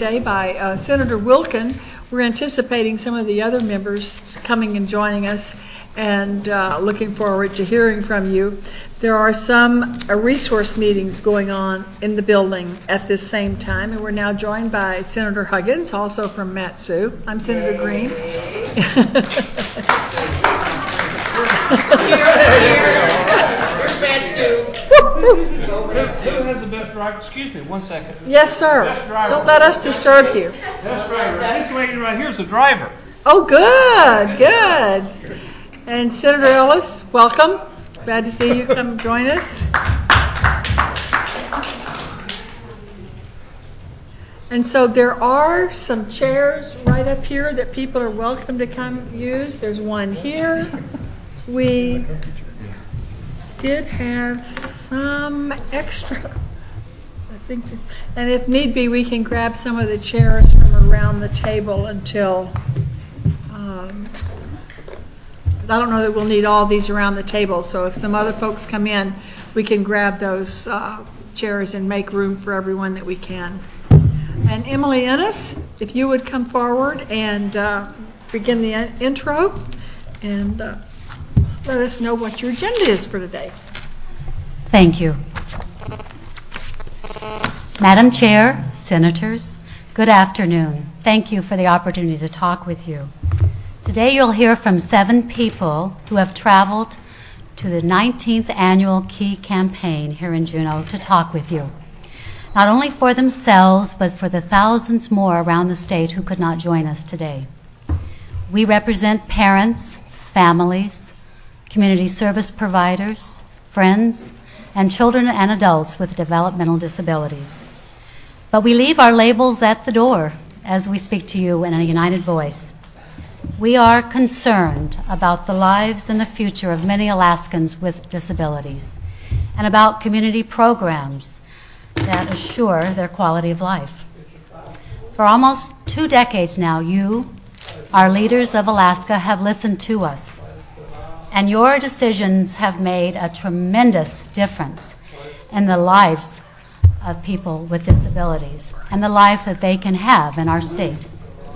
today by Senator Wilkin. We're anticipating some of the other members coming and joining us, and looking forward to hearing from you. There are some resource meetings going on in the building at this same time, and we're now joined by Senator Huggins, also from Mat-Su. I'm Senator Green. Who has the best driver? Excuse me, 1 second. Yes, sir. Don't let us disturb you. Best driver. This lady right here is the driver. Oh, good, good. And Senator Ellis, welcome. Glad to see you come join us. And so there are some chairs right up here that people are welcome to come use. There's one here. We did have some extra, I think, and if need be, we can grab some of the chairs from around the table until, I don't know that we'll need all these around the table, so if some other folks come in, we can grab those chairs and make room for everyone that we can. And Emily Ennis, if you would come forward and begin the intro and let us know what your agenda is for today. Thank you. Madam Chair, Senators, good afternoon. Thank you for the opportunity to talk with you. Today you'll hear from 7 people who have traveled to the 19th annual Key campaign here in Juneau to talk with you, not only for themselves, but for the thousands more around the state who could not join us today. We represent parents, families, community service providers, friends, and children and adults with developmental disabilities. But we leave our labels at the door as we speak to you in a united voice. We are concerned about the lives and the future of many Alaskans with disabilities, and about community programs that assure their quality of life. For almost 2 decades now, you, our leaders of Alaska, have listened to us, and your decisions have made a tremendous difference in the lives of people with disabilities and the life that they can have in our state.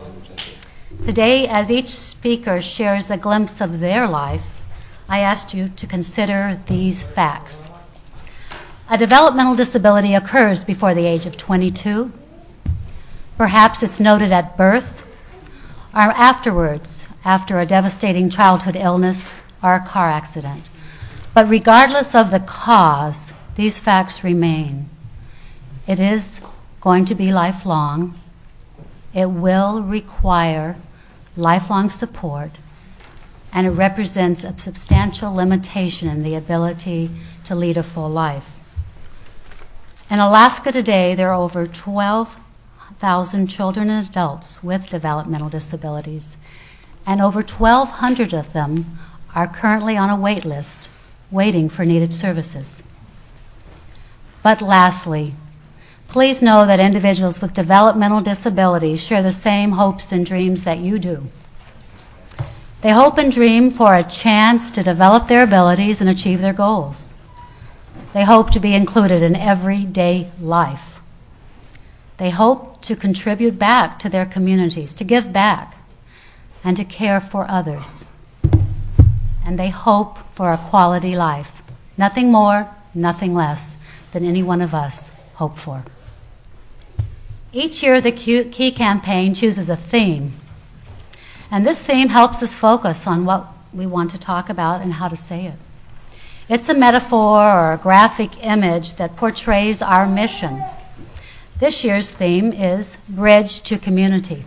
Today, as each speaker shares a glimpse of their life, I asked you to consider these facts. A developmental disability occurs before the age of 22. Perhaps it's noted at birth or afterwards, after a devastating childhood illness or a car accident. But regardless of the cause, these facts remain. It is going to be lifelong. It will require lifelong support, and it represents a substantial limitation in the ability to lead a full life. In Alaska today, there are over 12,000 children and adults with developmental disabilities, and over 1,200 of them are currently on a wait list waiting for needed services. But lastly, please know that individuals with developmental disabilities share the same hopes and dreams that you do. They hope and dream for a chance to develop their abilities and achieve their goals. They hope to be included in everyday life. They hope to contribute back to their communities, to give back, and to care for others. And they hope for a quality life. Nothing more, nothing less than any one of us hope for. Each year, the Key campaign chooses a theme, and this theme helps us focus on what we want to talk about and how to say it. It's a metaphor or a graphic image that portrays our mission. This year's theme is Bridge to Community.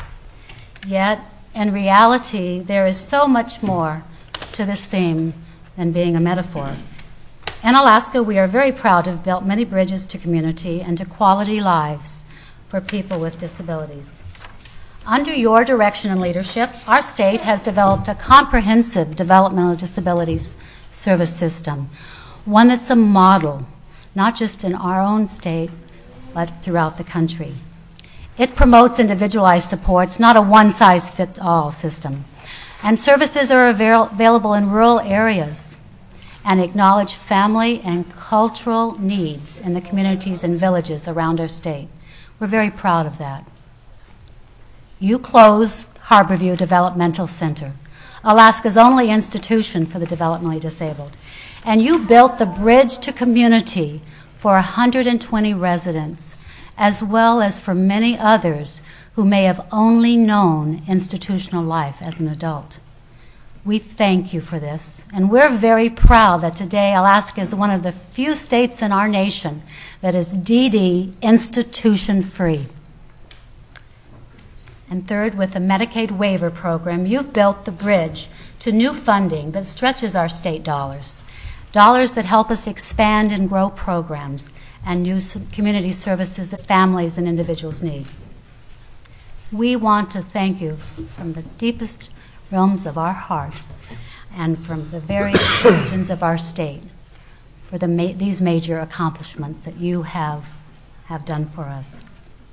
Yet, in reality, there is so much more to this theme than being a metaphor. In Alaska, we are very proud to have built many bridges to community and to quality lives for people with disabilities. Under your direction and leadership, our state has developed a comprehensive developmental disabilities service system, one that's a model, not just in our own state, but throughout the country. It promotes individualized supports, not a one-size-fits-all system. And services are available in rural areas and acknowledge family and cultural needs in the communities and villages around our state. We're very proud of that. You closed Harborview Developmental Center, Alaska's only institution for the developmentally disabled, and you built the Bridge to Community for 120 residents, as well as for many others who may have only known institutional life as an adult. We thank you for this, and we're very proud that today Alaska is one of the few states in our nation that is DD institution-free. And third, with the Medicaid waiver program, you've built the bridge to new funding that stretches our state dollars, dollars that help us expand and grow programs and new community services that families and individuals need. We want to thank you from the deepest realms of our heart and from the various regions of our state for these major accomplishments that you have done for us.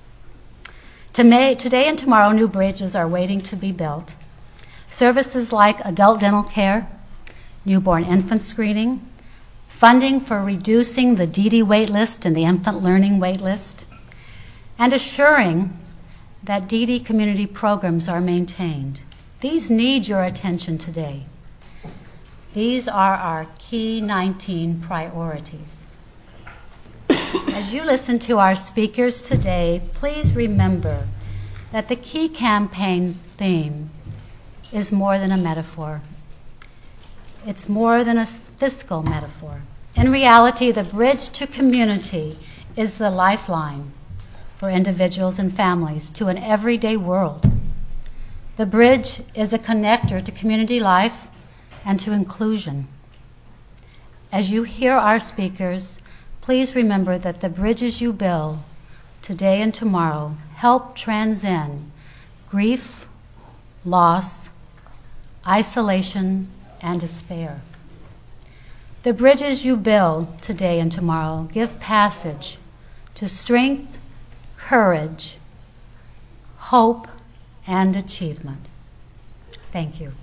Today and tomorrow, new bridges are waiting to be built. Services like adult dental care, newborn infant screening, funding for reducing the DD wait list and the infant learning wait list, and assuring that DD community programs are maintained. These need your attention today. These are our key 19 priorities. As you listen to our speakers today, please remember that the key campaign's theme is more than a metaphor. It's more than a fiscal metaphor. In reality, the Bridge to Community is the lifeline for individuals and families to an everyday world. The bridge is a connector to community life and to inclusion. As you hear our speakers, please remember that the bridges you build today and tomorrow help transcend grief, loss, isolation, and despair. The bridges you build today and tomorrow give passage to strength, courage, hope, and achievement. Thank you.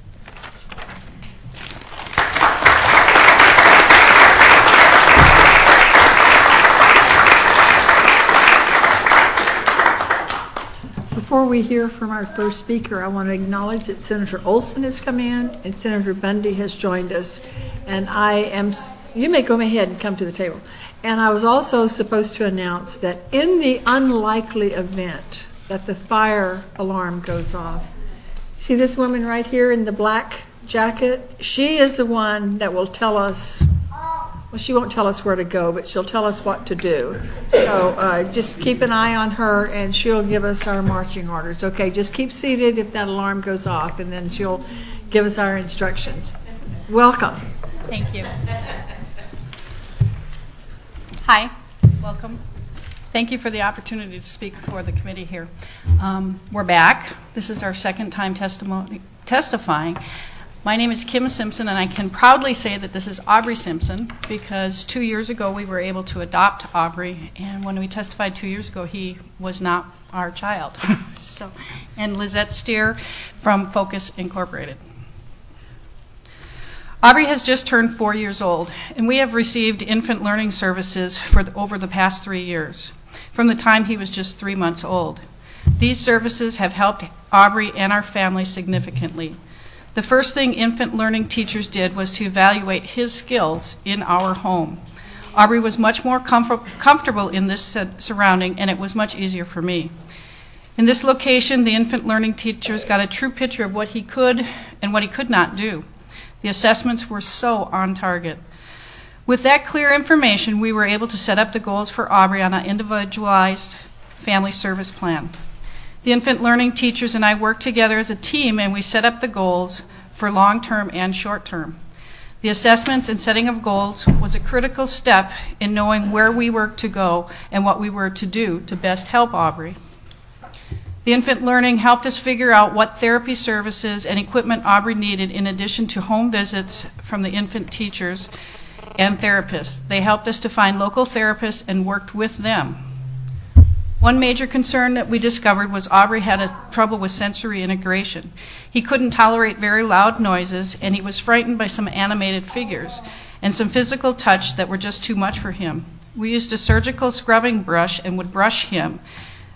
Before we hear from our first speaker, I want to acknowledge that Senator Olson has come in and Senator Bundy has joined us. And you may go ahead and come to the table. And I was also supposed to announce that in the unlikely event that the fire alarm goes off, see this woman right here in the black jacket? She is the one that will tell us, well, she won't tell us where to go, but she'll tell us what to do. So just keep an eye on her, and she'll give us our marching orders. Okay, just keep seated if that alarm goes off, and then she'll give us our instructions. Welcome. Thank you. Hi, welcome. Thank you for the opportunity to speak before the committee here. We're back. This is our second time testifying. My name is Kim Simpson, and I can proudly say that this is Aubrey Simpson because 2 years ago we were able to adopt Aubrey, and when we testified 2 years ago, he was not our child. And Lizette Steer from Focus Incorporated. Aubrey has just turned 4 years old, and we have received infant learning services for over the past 3 years, from the time he was just 3 months old. These services have helped Aubrey and our family significantly. The first thing infant learning teachers did was to evaluate his skills in our home. Aubrey was much more comfortable in this surrounding, and it was much easier for me. In this location, the infant learning teachers got a true picture of what he could and what he could not do. The assessments were so on target. With that clear information, we were able to set up the goals for Aubrey on an individualized family service plan. The infant learning teachers and I worked together as a team, and we set up the goals for long-term and short-term. The assessments and setting of goals was a critical step in knowing where we were to go and what we were to do to best help Aubrey. The infant learning helped us figure out what therapy services and equipment Aubrey needed in addition to home visits from the infant teachers and therapists. They helped us to find local therapists and worked with them. One major concern that we discovered was Aubrey had trouble with sensory integration. He couldn't tolerate very loud noises, and he was frightened by some animated figures and some physical touch that were just too much for him. We used a surgical scrubbing brush and would brush him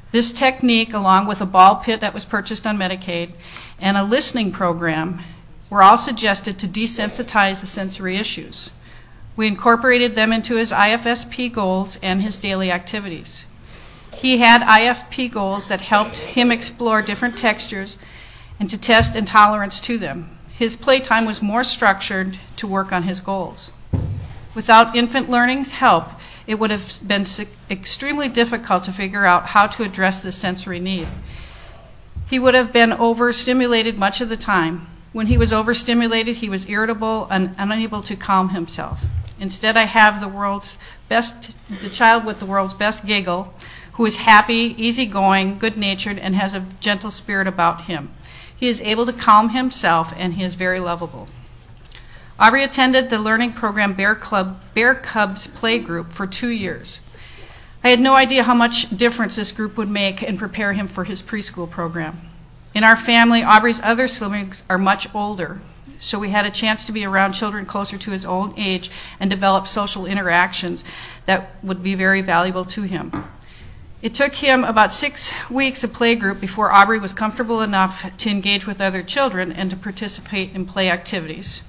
This technique, along with a ball pit that was purchased on Medicaid and a listening program, were all suggested to desensitize the sensory issues. We incorporated them into his IFSP goals and his daily activities. He had IFP goals that helped him explore different textures and to test intolerance to them. His playtime was more structured to work on his goals. Without Infant Learning's help, it would have been extremely difficult to figure out how to address this sensory need. He would have been overstimulated much of the time. When he was overstimulated, he was irritable and unable to calm himself. Instead, I have the child with the world's best giggle, who is happy, easygoing, good-natured, and has a gentle spirit about him. He is able to calm himself, and he is very lovable. Aubrey attended the learning program Bear Cubs Play Group for 2 years. I had no idea how much difference this group would make and prepare him for his preschool program. In our family, Aubrey's other siblings are much older, so we had a chance to be around children closer to his own age and develop social interactions that would be very valuable to him. It took him about 6 weeks of playgroup before Aubrey was comfortable enough to engage with other children and to participate in play activities.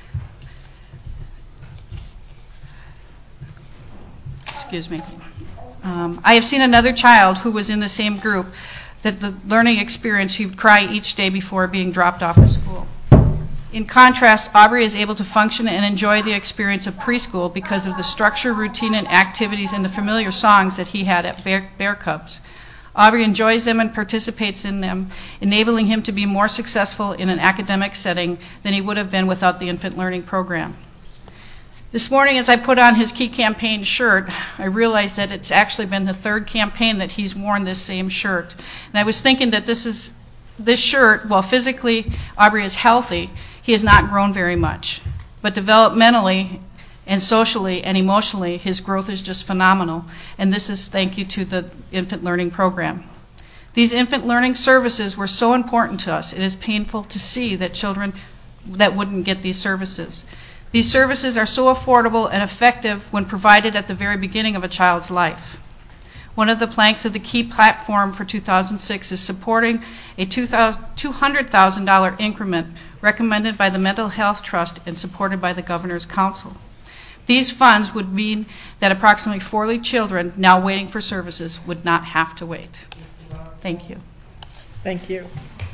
Excuse me. I have seen another child who was in the same group that the learning experience, he would cry each day before being dropped off at school. In contrast, Aubrey is able to function and enjoy the experience of preschool because of the structure, routine, and activities and the familiar songs that he had at Bear Cubs. Aubrey enjoys them and participates in them, enabling him to be more successful in an academic setting than he would have been without the Infant Learning Program. This morning, as I put on his Key Campaign shirt, I realized that it's actually been the 3rd campaign that he's worn this same shirt. And I was thinking that this shirt, while physically Aubrey is healthy, he has not grown very much. But developmentally and socially and emotionally, his growth is just phenomenal. And this is thank you to the Infant Learning Program. These infant learning services were so important to us. It is painful to see that children that wouldn't get these services. These services are so affordable and effective when provided at the very beginning of a child's life. One of the planks of the Key platform for 2006 is supporting a $200,000 increment recommended by the Mental Health Trust and supported by the Governor's Council. These funds would mean that approximately 40 children now waiting for services would not have to wait. Thank you. Thank you.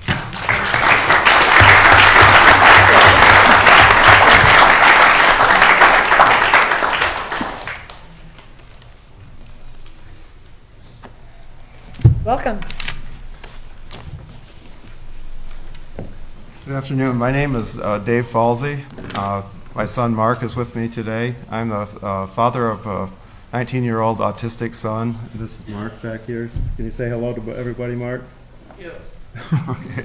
Welcome. Good afternoon. My name is Dave Falsey. My son Mark is with me today. I'm the father of a 19-year-old autistic son. This is Mark back here. Can you say hello to everybody, Mark? Yes. Okay.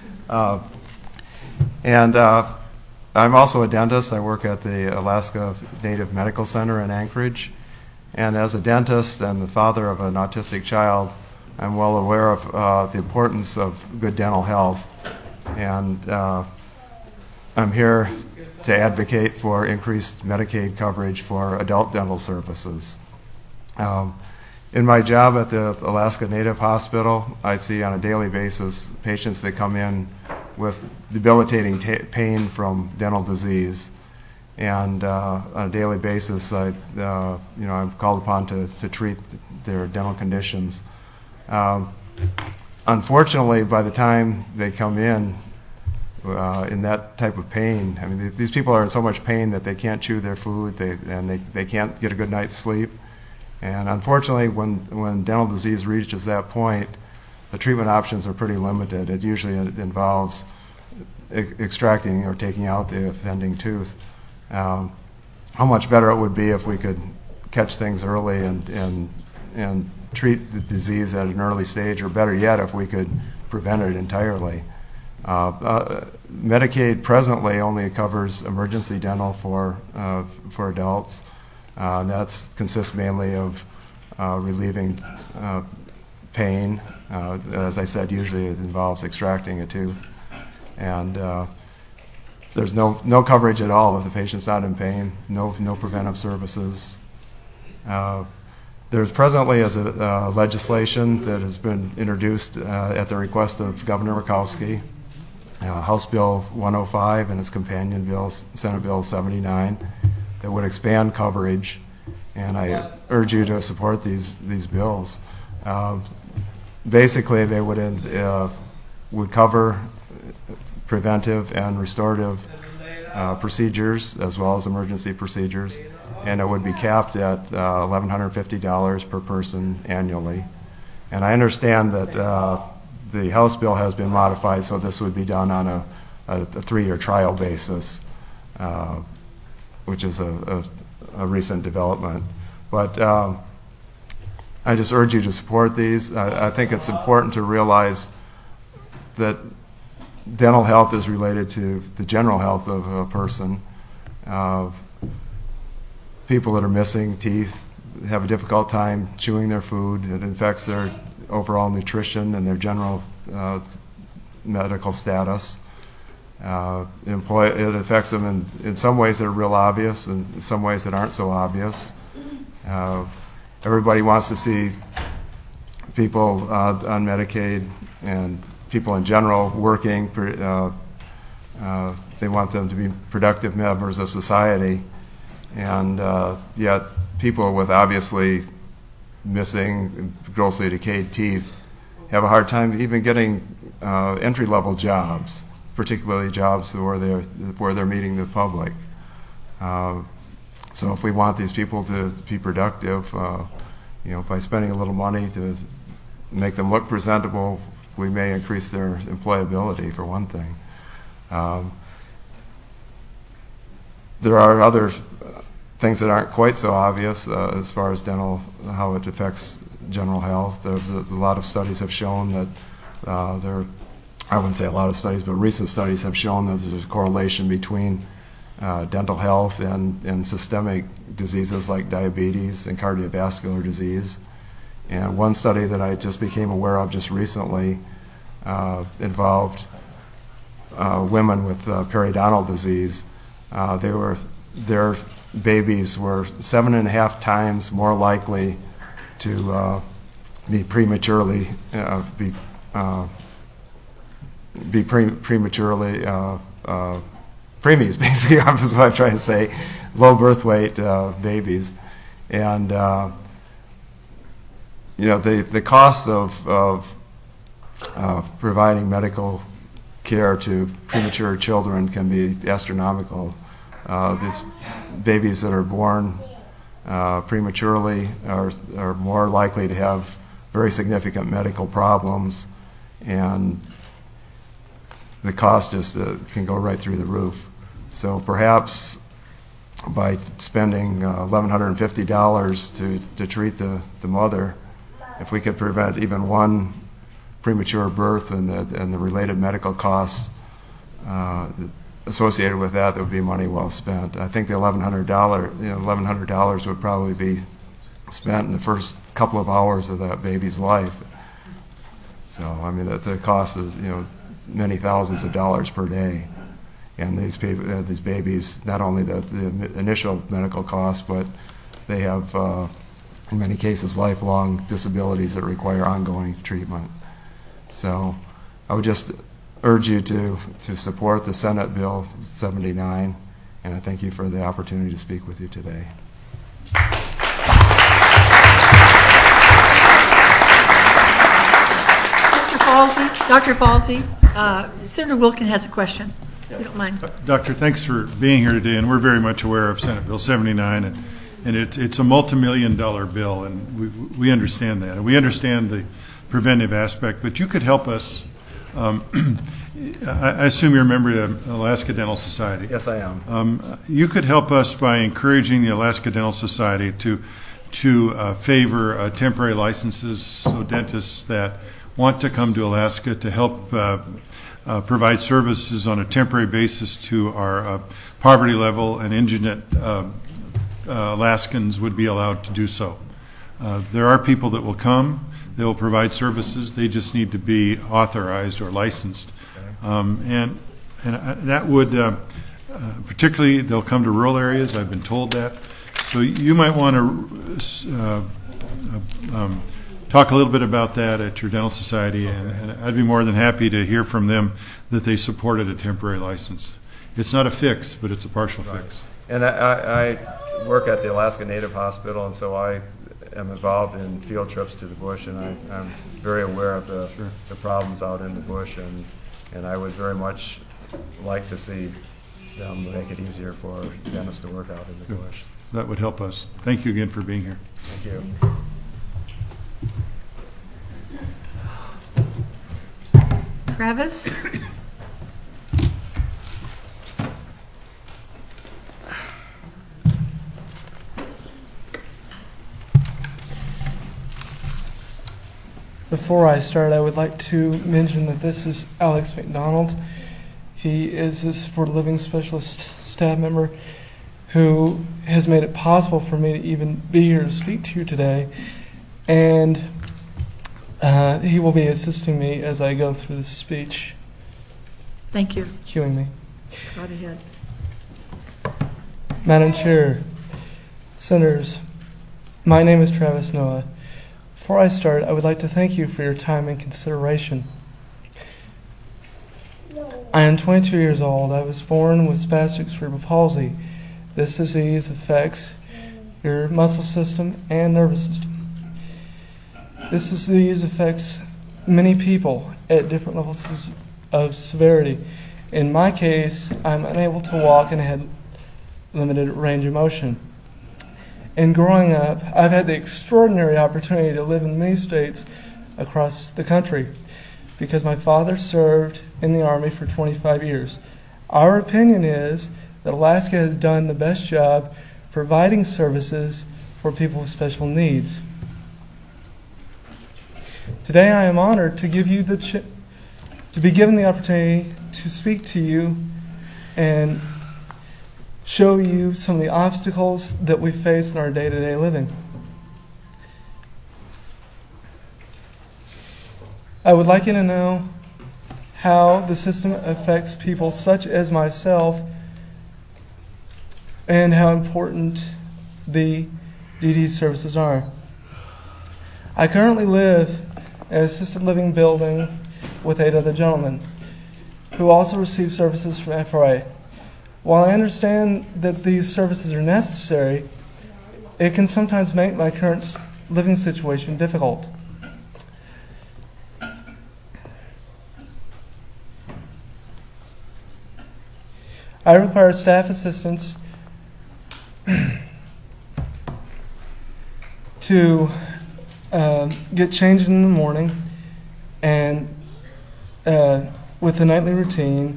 And I'm also a dentist. I work at the Alaska Native Medical Center in Anchorage. And as a dentist and the father of an autistic child, I'm well aware of the importance of good dental health, and I'm here to advocate for increased Medicaid coverage for adult dental services. In my job at the Alaska Native Hospital, I see on a daily basis patients that come in with debilitating pain from dental disease, and on a daily basis, I'm called upon to treat their dental conditions. Unfortunately, by the time they come in that type of pain, I mean, these people are in so much pain that they can't chew their food, they can't get a good night's sleep. And unfortunately, when dental disease reaches that point, the treatment options are pretty limited. It usually involves extracting or taking out the offending tooth. How much better it would be if we could catch things early and treat the disease at an early stage, or better yet, if we could prevent it entirely. Medicaid presently only covers emergency dental for adults. That consists mainly of relieving pain. As I said, usually it involves extracting a tooth. And there's no coverage at all if the patient's not in pain, no preventive services. There's presently is a legislation that has been introduced at the request of Governor Murkowski, House Bill 105 and its companion bill, Senate Bill 79, that would expand coverage, and I urge you to support these bills. Basically, they would cover preventive and restorative procedures as well as emergency procedures, and it would be capped at $1,150 per person annually. And I understand that the House bill has been modified, so this would be done on a 3-year trial basis, which is a recent development. But I just urge you to support these. I think it's important to realize that dental health is related to the general health of a person. People that are missing teeth have a difficult time chewing their food. It affects their overall nutrition and their general medical status. It affects them in some ways that are real obvious and in some ways that aren't so obvious. Everybody wants to see people on Medicaid and people in general working. They want them to be productive members of society, and yet people with obviously missing, grossly decayed teeth have a hard time even getting entry-level jobs, particularly jobs where they're meeting the public. So if we want these people to be productive, by spending a little money to make them look presentable, we may increase their employability, for one thing. There are other things that aren't quite so obvious as far as dental, how it affects general health. A lot of studies have shown that I wouldn't say a lot of studies, but recent studies have shown that there's a correlation between dental health and systemic diseases like diabetes and cardiovascular disease. And one study that I just became aware of just recently involved women with periodontal disease. Their babies were 7.5 times more likely to be prematurely preemies, basically. That's what I'm trying to say. Low birth weight babies, and the cost of providing medical care to premature children can be astronomical. These babies that are born prematurely are more likely to have very significant medical problems, and the cost just can go right through the roof. So perhaps by spending $1,150 to treat the mother, if we could prevent even one premature birth and the related medical costs associated with that, would be money well spent. I think the $1,100 would probably be spent in the first couple of hours of that baby's life. So I mean, the cost is many thousands of dollars per day, and these babies, not only the initial medical costs, but they have in many cases lifelong disabilities that require ongoing treatment. So I would just urge you to support the Senate Bill 79, and I thank you for the opportunity to speak with you today. Mr. Falsey, Dr. Falsey, Senator Wilkin has a question, if you don't mind. Doctor, thanks for being here today, and we're very much aware of Senate Bill 79, and it's a multi-million-dollar bill, and we understand that. And we understand the preventive aspect, but you could help us. I assume you're a member of the Alaska Dental Society. Yes, I am. You could help us by encouraging the Alaska Dental Society to favor temporary licenses, so dentists that want to come to Alaska to help provide services on a temporary basis to our poverty level and indigent Alaskans would be allowed to do so. There are people that will come. They will provide services. They just need to be authorized or licensed. And that would, particularly, they'll come to rural areas. I've been told that. So you might want to talk a little bit about that at your dental society, and I'd be more than happy to hear from them that they supported a temporary license. It's not a fix, but it's a partial fix. And I work at the Alaska Native Hospital, and so I am involved in field trips to the bush, and I'm very aware of the problems out in the bush, and I would very much like to see them make it easier for dentists to work out in the bush. That would help us. Thank you again for being here. Thank you. Travis? Before I start, I would like to mention that this is Alex McDonald. He is a supported living specialist staff member who has made it possible for me to even be here to speak to you today. And he will be assisting me as I go through this speech. Thank you. Cueing me. Go ahead. Madam Chair, Senators, my name is Travis Noah. Before I start, I would like to thank you for your time and consideration. I am 22 years old. I was born with spastic cerebral palsy. This disease affects your muscle system and nervous system. This disease affects many people at different levels of severity. In my case, I'm unable to walk and had limited range of motion. In growing up, I've had the extraordinary opportunity to live in many states across the country because my father served in the Army for 25 years. Our opinion is that Alaska has done the best job providing services for people with special needs. Today I am honored to give you to be given the opportunity to speak to you and show you some of the obstacles that we face in our day-to-day living. I would like you to know how the system affects people such as myself and how important the DD services are. I currently live in an assisted living building with 8 other gentlemen who also receive services from FRA. While I understand that these services are necessary, it can sometimes make my current living situation difficult. I require staff assistance to get changed in the morning and with the nightly routine,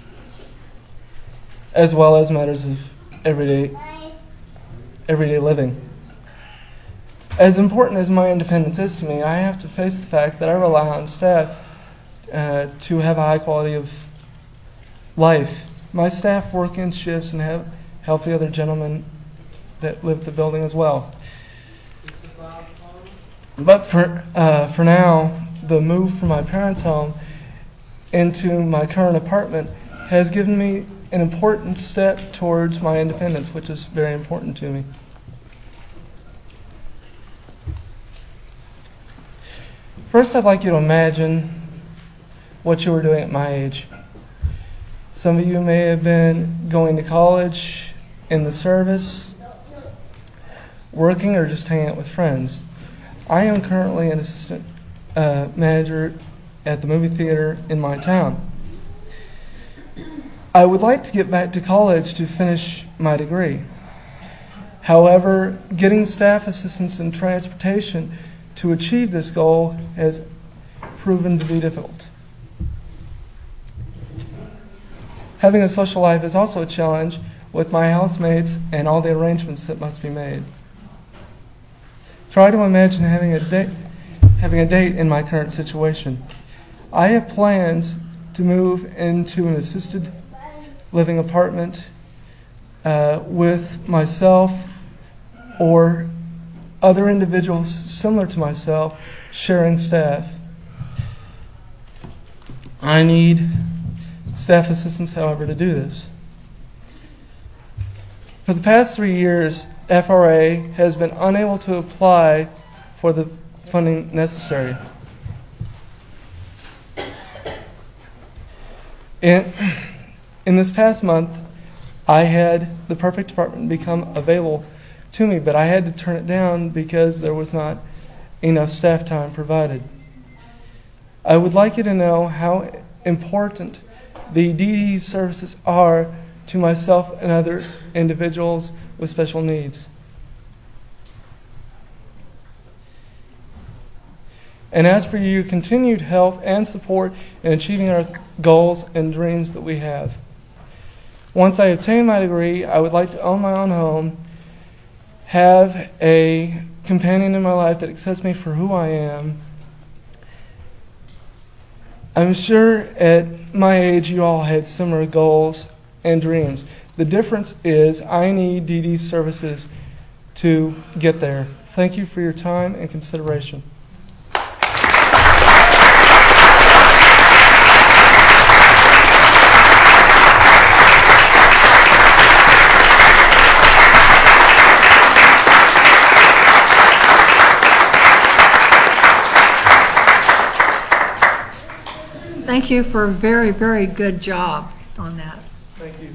as well as matters of everyday living. As important as my independence is to me, I have to face the fact that I rely on staff to have a high quality of life. My staff work in shifts and help the other gentlemen that live at the building as well. But for now, the move from my parents' home into my current apartment has given me an important step towards my independence, which is very important to me. First, I'd like you to imagine what you were doing at my age. Some of you may have been going to college, in the service, working, or just hanging out with friends. I am currently an assistant manager at the movie theater in my town. I would like to get back to college to finish my degree. However, getting staff assistance and transportation to achieve this goal has proven to be difficult. Having a social life is also a challenge with my housemates and all the arrangements that must be made. Try to imagine having a date in my current situation. I have plans to move into an assisted living apartment with myself or other individuals similar to myself sharing staff. I need staff assistance, however, to do this. For the past 3 years, FRA has been unable to apply for the funding necessary. In this past month, I had the perfect department become available to me, but I had to turn it down because there was not enough staff time provided. I would like you to know how important the DD services are to myself and other individuals with special needs. And ask for your continued help and support in achieving our goals and dreams that we have. Once I obtain my degree, I would like to own my own home, have a companion in my life that accepts me for who I am. I'm sure at my age you all had similar goals and dreams. The difference is I need DD services to get there. Thank you for your time and consideration. Thank you for a very, very good job on that. Thank you.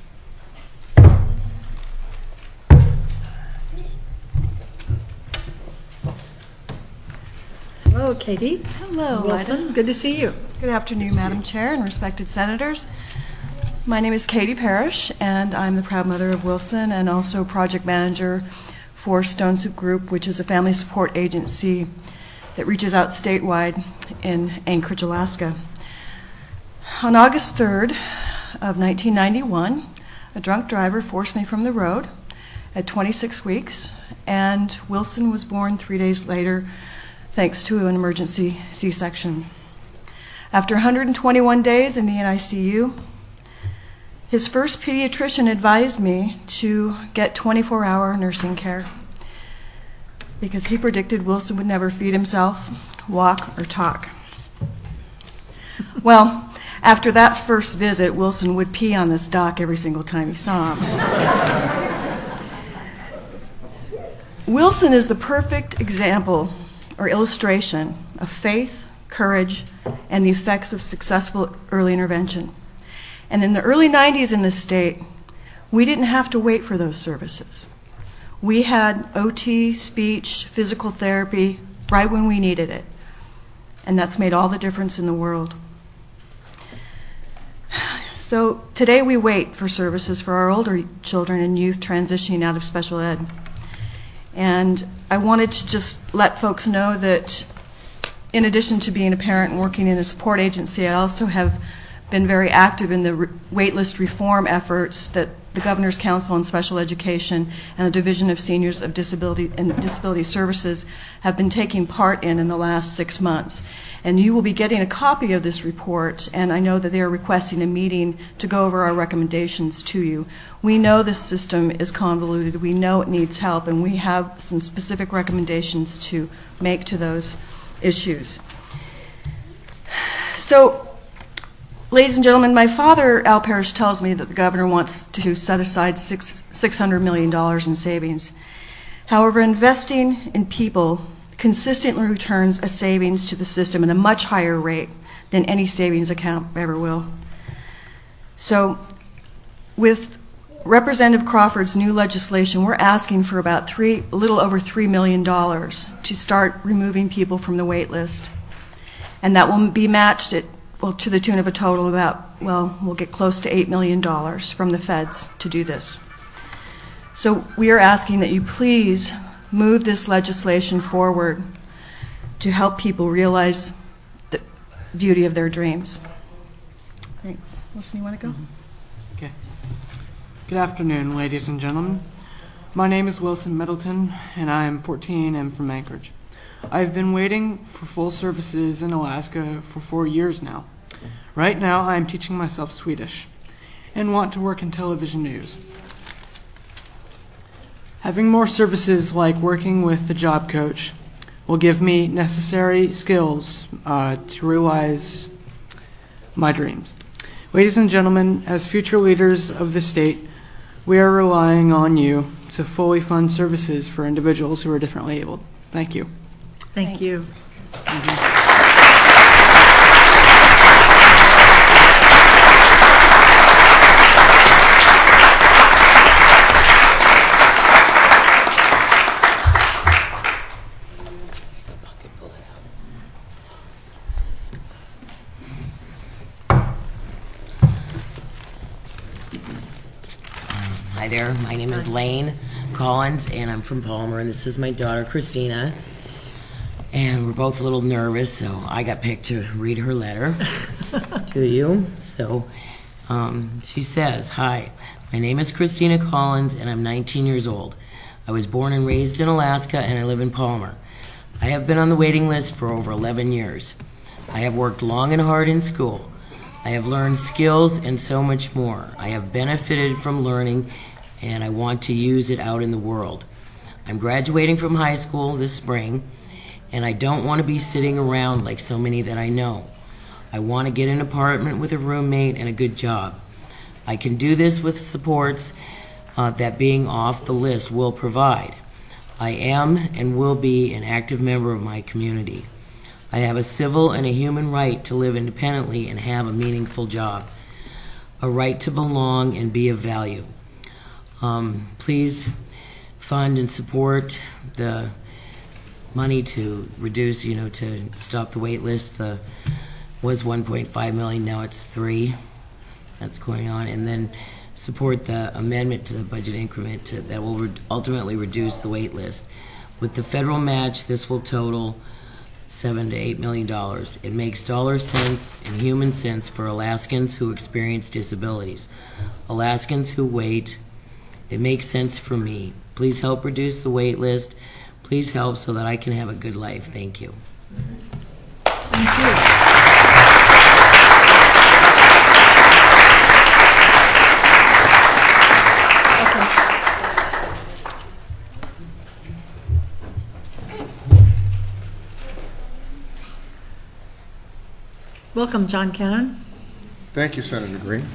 Hello, Katie. Hello, Wilson. Good to see you. Good afternoon, Madam Chair and respected senators. My name is Katie Parrish, and I'm the proud mother of Wilson and also project manager for Stone Soup Group, which is a family support agency that reaches out statewide in Anchorage, Alaska. On August 3rd of 1991, a drunk driver forced me from the road at 26 weeks, and Wilson was born 3 days later thanks to an emergency C-section. After 121 days in the NICU, his first pediatrician advised me to get 24-hour nursing care because he predicted Wilson would never feed himself, walk, or talk. Well, after that first visit, Wilson would pee on this dock every single time he saw him. Wilson is the perfect example or illustration of faith, courage, and the effects of successful early intervention. And in the early 90s in this state, we didn't have to wait for those services. We had OT, speech, physical therapy right when we needed it. And that's made all the difference in the world. So today we wait for services for our older children and youth transitioning out of special ed. And I wanted to just let folks know that in addition to being a parent and working in a support agency, I also have been very active in the waitlist reform efforts that the Governor's Council on Special Education and the Division of Seniors of Disability and Disability Services have been taking part in the last 6 months. And you will be getting a copy of this report, and I know that they are requesting a meeting to go over our recommendations to you. We know this system is convoluted, we know it needs help, and we have some specific recommendations to make to those issues. So, ladies and gentlemen, my father, Al Parrish, tells me that the governor wants to set aside $600 million in savings. However, investing in people consistently returns a savings to the system at a much higher rate than any savings account ever will. So, with Representative Crawford's new legislation, we're asking for about a little over $3 million to start removing people from the wait list. And that will be matched at, well, to the tune of a total of about, well, we'll get close to $8 million from the feds to do this. So we are asking that you please move this legislation forward to help people realize the beauty of their dreams. Thanks. Wilson, you want to go? Okay. Good afternoon, ladies and gentlemen. My name is Wilson Middleton, and I am 14 and from Anchorage. I've been waiting for full services in Alaska for 4 years now. Right now, I am teaching myself Swedish and want to work in television news. Having more services like working with the job coach will give me necessary skills to realize my dreams. Ladies and gentlemen, as future leaders of the state, we are relying on you to fully fund services for individuals who are differently abled. Thank you. Thank you. Hi there, my name is Lane Collins, and I'm from Palmer, and this is my daughter, Christina. And we're both a little nervous, so I got picked to read her letter to you. So she says, "Hi, my name is Christina Collins, and I'm 19 years old. I was born and raised in Alaska, and I live in Palmer. I have been on the waiting list for over 11 years. I have worked long and hard in school. I have learned skills and so much more. I have benefited from learning, and I want to use it out in the world. I'm graduating from high school this spring, and I don't want to be sitting around like so many that I know. I want to get an apartment with a roommate and a good job. I can do this with supports that being off the list will provide. I am and will be an active member of my community. I have a civil and a human right to live independently and have a meaningful job, a right to belong and be of value. Please fund and support the money to reduce, to stop the wait list. Was 1.5 million, now it's 3. That's going on. And then support the amendment to the budget increment that will ultimately reduce the wait list. With the federal match, this will total $7 to $8 million. It makes dollar sense and human sense for Alaskans who experience disabilities. Alaskans who wait. It makes sense for me. Please help reduce the wait list. Please help so that I can have a good life. Thank you. Thank you. Welcome, John Cannon. Thank you, Senator Green.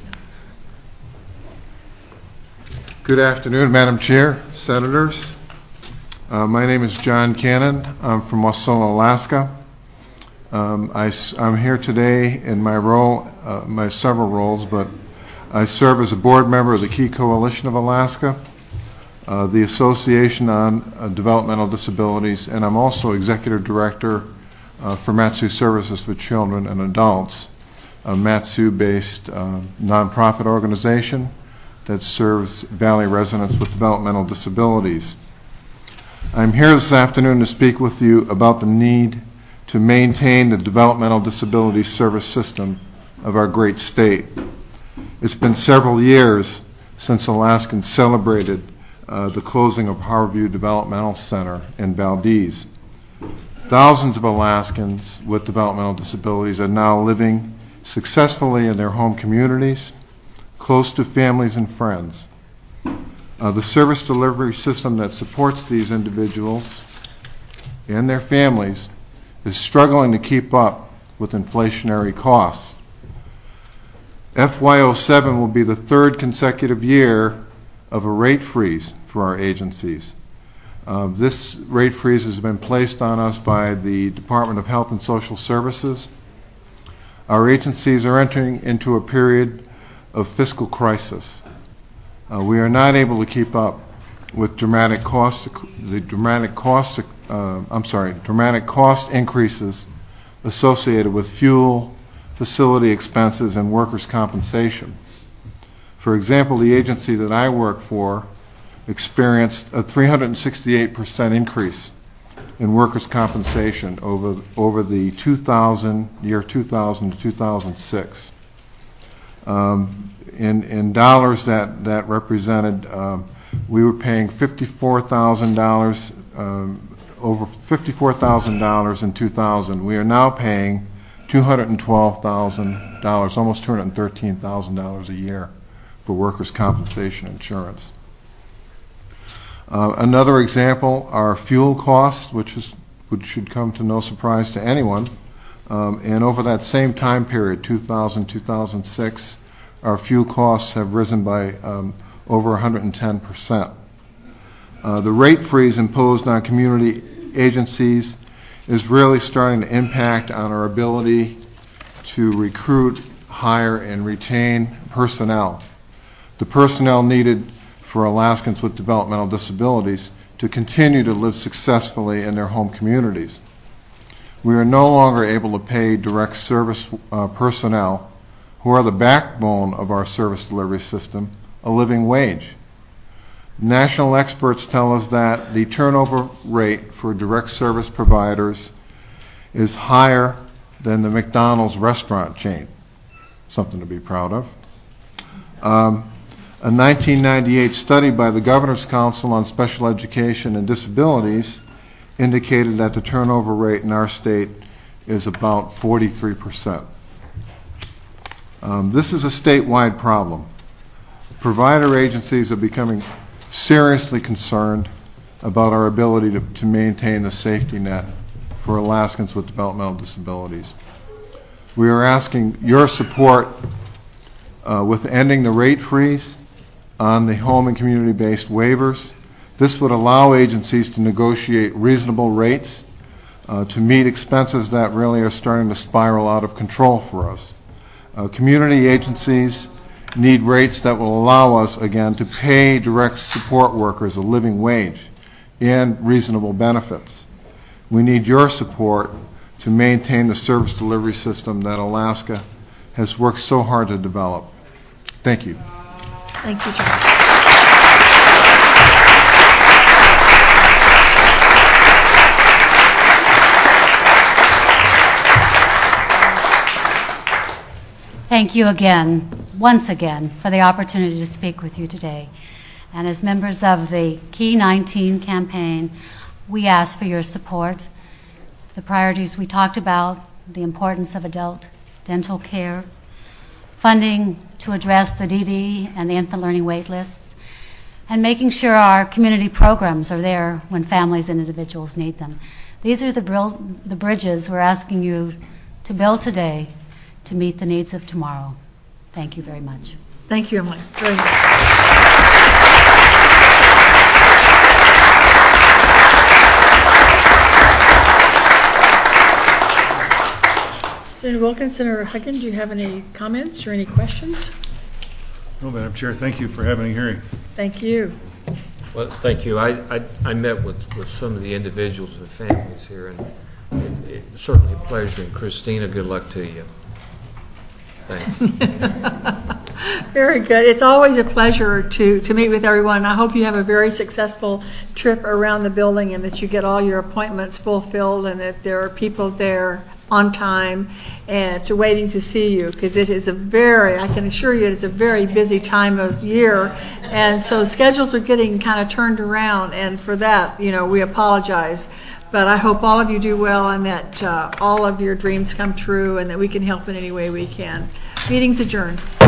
Good afternoon, Madam Chair, Senators. My name is John Cannon. I'm from Wasilla, Alaska. I'm here today in my role, my several roles, but I serve as a board member of the Key Coalition of Alaska, the Association on Developmental Disabilities, and I'm also executive director for Mat-Su Services for Children and Adults, a Mat-Su-based nonprofit organization that serves Valley residents with developmental disabilities. I'm here this afternoon to speak with you about the need to maintain the developmental disability service system of our great state. It's been several years since Alaskans celebrated the closing of Harborview Developmental Center in Valdez. Thousands of Alaskans with developmental disabilities are now living successfully in their home communities, close to families and friends. The service delivery system that supports these individuals and their families is struggling to keep up with inflationary costs. FY07 will be the third consecutive year of a rate freeze for our agencies. This rate freeze has been placed on us by the Department of Health and Social Services. Our agencies are entering into a period of fiscal crisis. We are not able to keep up with dramatic cost increases associated with fuel, facility expenses, and workers' compensation. For example, the agency that I work for experienced a 368% increase in workers' compensation over the year 2000 to 2006. In dollars, that represented, we were paying $54,000, over $54,000 in 2000. We are now paying $212,000, almost $213,000 a year for workers' compensation insurance. Another example are fuel costs, which should come to no surprise to anyone. And over that same time period, 2000-2006, our fuel costs have risen by over 110%. The rate freeze imposed on community agencies is really starting to impact on our ability to recruit, hire, and retain personnel. The personnel needed for Alaskans with developmental disabilities to continue to live successfully in their home communities. We are no longer able to pay direct service personnel, who are the backbone of our service delivery system, a living wage. National experts tell us that the turnover rate for direct service providers is higher than the McDonald's restaurant chain. Something to be proud of. A 1998 study by the Governor's Council on Special Education and Disabilities indicated that the turnover rate in our state is about 43%. This is a statewide problem. Provider agencies are becoming seriously concerned about our ability to maintain the safety net for Alaskans with developmental disabilities. We are asking your support with ending the rate freeze on the home and community-based waivers. This would allow agencies to negotiate reasonable rates to meet expenses that really are starting to spiral out of control for us. Community agencies need rates that will allow us, again, to pay direct support workers a living wage and reasonable benefits. We need your support to maintain the service delivery system that Alaska has worked so hard to develop. Thank you. Thank you, John. Thank you again, once again, for the opportunity to speak with you today. And as members of the Key 19 campaign, we ask for your support. The priorities we talked about, the importance of adult dental care, funding to address the DD and the infant learning wait lists, and making sure our community programs are there when families and individuals need them. These are the bridges we're asking you to build today to meet the needs of tomorrow. Thank you very much. Thank you, Emily. Very much. Senator Wilkins, Senator Huggen, do you have any comments or any questions? No, Madam Chair, thank you for having a hearing. Thank you. Well, thank you. I met with some of the individuals and families here, and it's certainly a pleasure. And Christina, good luck to you. Thanks. Very good. It's always a pleasure to meet with everyone. I hope you have a very successful trip around the building and that you get all your appointments fulfilled and that there are people there on time and waiting to see you, because it is I can assure you it's a very busy time of year, and so schedules are getting kind of turned around, and for that, we apologize. But I hope all of you do well and that all of your dreams come true and that we can help in any way we can. Meeting's adjourned.